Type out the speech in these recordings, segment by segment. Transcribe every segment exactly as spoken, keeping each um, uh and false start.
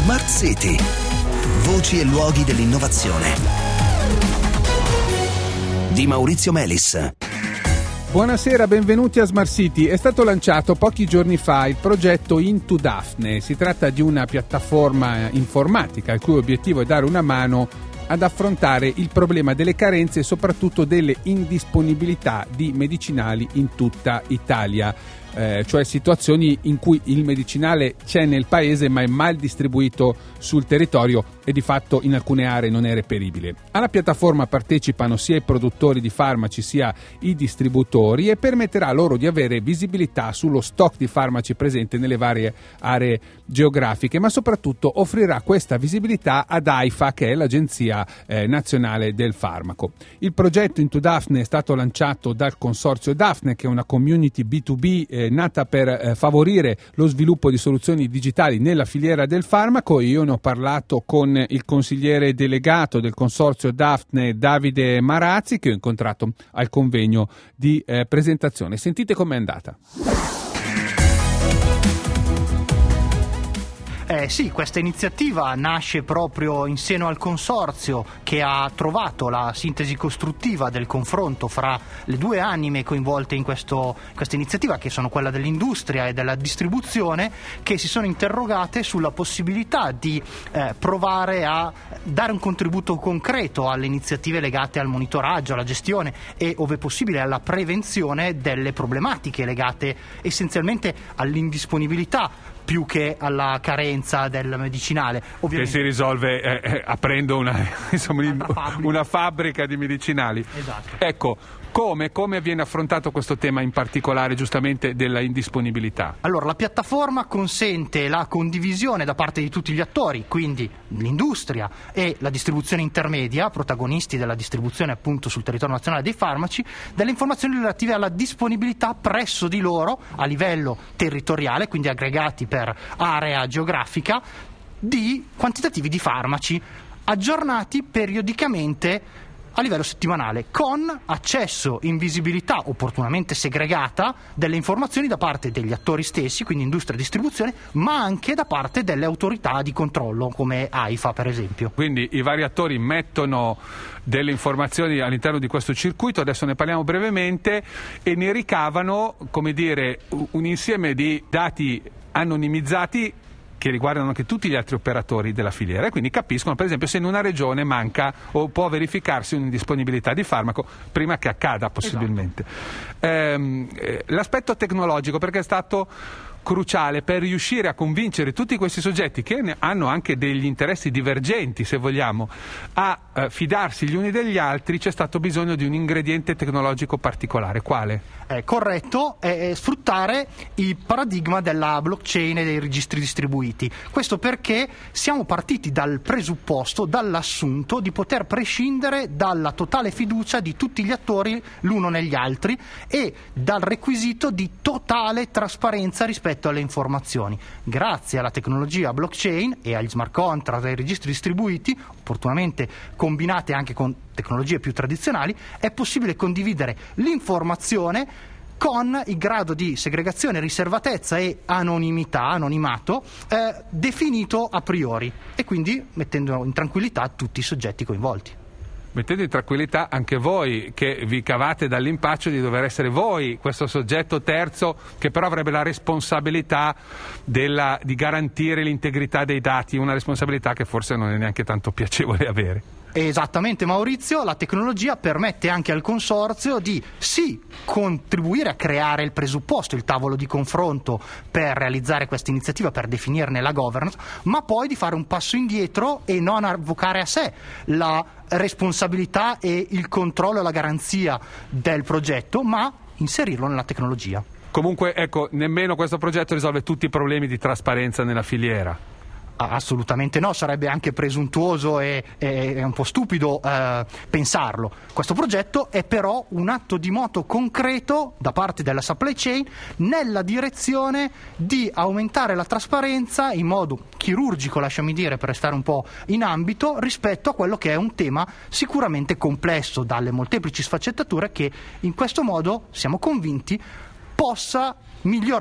Smart City. Voci e luoghi dell'innovazione. Di Maurizio Melis. Buonasera, benvenuti a Smart City. È stato lanciato pochi giorni fa il progetto Into Daphne. Si tratta di una piattaforma informatica il cui obiettivo è dare una mano ad affrontare il problema delle carenze e soprattutto delle indisponibilità di medicinali in tutta Italia. Eh, cioè situazioni in cui il medicinale c'è nel paese ma è mal distribuito sul territorio e di fatto in alcune aree non è reperibile. Alla piattaforma partecipano sia i produttori di farmaci sia i distributori e permetterà loro di avere visibilità sullo stock di farmaci presente nelle varie aree geografiche, ma soprattutto offrirà questa visibilità ad AIFA, che è l'Agenzia eh, Nazionale del Farmaco. Il progetto Into Daphne è stato lanciato dal consorzio Daphne, che è una community B due B eh, nata per eh, favorire lo sviluppo di soluzioni digitali nella filiera del farmaco. Io ne ho parlato con il consigliere delegato del consorzio Daphne, Davide Marazzi, che ho incontrato al convegno di eh, presentazione. Sentite com'è andata. Eh sì, questa iniziativa nasce proprio in seno al consorzio, che ha trovato la sintesi costruttiva del confronto fra le due anime coinvolte in questo, questa iniziativa, che sono quella dell'industria e della distribuzione, che si sono interrogate sulla possibilità di eh, provare a dare un contributo concreto alle iniziative legate al monitoraggio, alla gestione e, ove possibile, alla prevenzione delle problematiche legate essenzialmente all'indisponibilità più che alla carenza del medicinale, ovviamente. Che si risolve eh, eh, aprendo una, insomma, fabbrica. una fabbrica di medicinali. Esatto. Ecco, come, come viene affrontato questo tema in particolare, giustamente, della indisponibilità? Allora, la piattaforma consente la condivisione da parte di tutti gli attori, quindi l'industria e la distribuzione intermedia, protagonisti della distribuzione appunto sul territorio nazionale dei farmaci, delle informazioni relative alla disponibilità presso di loro a livello territoriale, quindi aggregati per area geografica, di quantitativi di farmaci aggiornati periodicamente a livello settimanale, con accesso in visibilità opportunamente segregata delle informazioni da parte degli attori stessi, quindi industria e distribuzione, ma anche da parte delle autorità di controllo come AIFA, per esempio. Quindi i vari attori mettono delle informazioni all'interno di questo circuito, adesso ne parliamo brevemente, e ne ricavano, come dire, un insieme di dati anonimizzati che riguardano anche tutti gli altri operatori della filiera, e quindi capiscono, per esempio, se in una regione manca o può verificarsi un'indisponibilità di farmaco prima che accada, possibilmente. Esatto. Ehm, l'aspetto tecnologico, perché è stato cruciale per riuscire a convincere tutti questi soggetti, che ne hanno anche degli interessi divergenti, se vogliamo, a eh, fidarsi gli uni degli altri. C'è stato bisogno di un ingrediente tecnologico particolare. Quale? È corretto, è sfruttare il paradigma della blockchain e dei registri distribuiti. Questo perché siamo partiti dal presupposto, dall'assunto di poter prescindere dalla totale fiducia di tutti gli attori l'uno negli altri e dal requisito di totale trasparenza rispetto alle informazioni. Grazie alla tecnologia blockchain e agli smart contract e ai registri distribuiti, opportunamente combinate anche con tecnologie più tradizionali, è possibile condividere l'informazione con il grado di segregazione, riservatezza e anonimità, anonimato, eh, definito a priori, e quindi mettendo in tranquillità tutti i soggetti coinvolti. Mettete in tranquillità anche voi, che vi cavate dall'impaccio di dover essere voi questo soggetto terzo, che però avrebbe la responsabilità della, di garantire l'integrità dei dati, una responsabilità che forse non è neanche tanto piacevole avere. Esattamente, Maurizio, la tecnologia permette anche al consorzio di sì contribuire a creare il presupposto, il tavolo di confronto per realizzare questa iniziativa, per definirne la governance, ma poi di fare un passo indietro e non avvocare a sé la responsabilità e il controllo e la garanzia del progetto, ma inserirlo nella tecnologia. Comunque, ecco, nemmeno questo progetto risolve tutti i problemi di trasparenza nella filiera. Assolutamente no, sarebbe anche presuntuoso e, e un po' stupido eh, pensarlo. Questo progetto è però un atto di moto concreto da parte della supply chain nella direzione di aumentare la trasparenza in modo chirurgico, lasciami dire, per restare un po' in ambito, rispetto a quello che è un tema sicuramente complesso dalle molteplici sfaccettature che in questo modo siamo convinti possa migliorare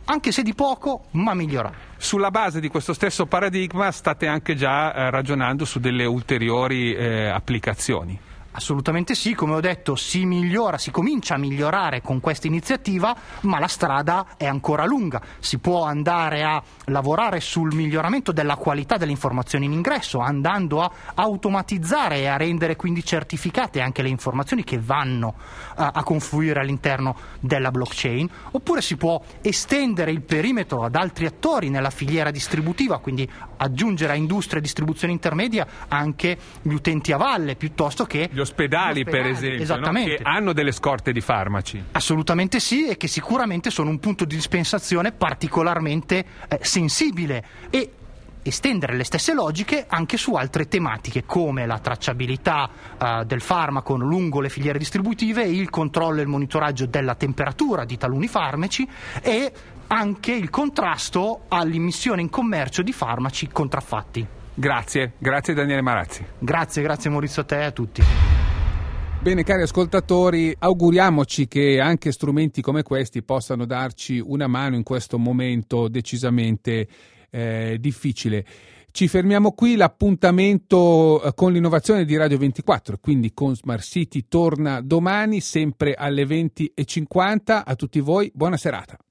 anche se di poco, ma migliorare. Sulla base di questo stesso paradigma state anche già eh, ragionando su delle ulteriori eh, applicazioni. Assolutamente sì, come ho detto si migliora, si comincia a migliorare con questa iniziativa, ma la strada è ancora lunga. Si può andare a lavorare sul miglioramento della qualità delle informazioni in ingresso, andando a automatizzare e a rendere quindi certificate anche le informazioni che vanno a, a confluire all'interno della blockchain, oppure si può estendere il perimetro ad altri attori nella filiera distributiva, quindi aggiungere a industria e distribuzione intermedia anche gli utenti a valle, piuttosto che gli ospedali, gli ospedali per esempio, esattamente. No? Che hanno delle scorte di farmaci. Assolutamente sì, e che sicuramente sono un punto di dispensazione particolarmente eh, sensibile, e estendere le stesse logiche anche su altre tematiche come la tracciabilità eh, del farmaco lungo le filiere distributive, il controllo e il monitoraggio della temperatura di taluni farmaci e anche il contrasto all'immissione in commercio di farmaci contraffatti. Grazie, grazie Daniele Marazzi. Grazie, grazie Maurizio, a te e a tutti. Bene, cari ascoltatori, auguriamoci che anche strumenti come questi possano darci una mano in questo momento decisamente eh, difficile. Ci fermiamo qui, l'appuntamento con l'innovazione di Radio ventiquattro, quindi con Smart City, torna domani sempre alle venti e cinquanta. A tutti voi, buona serata.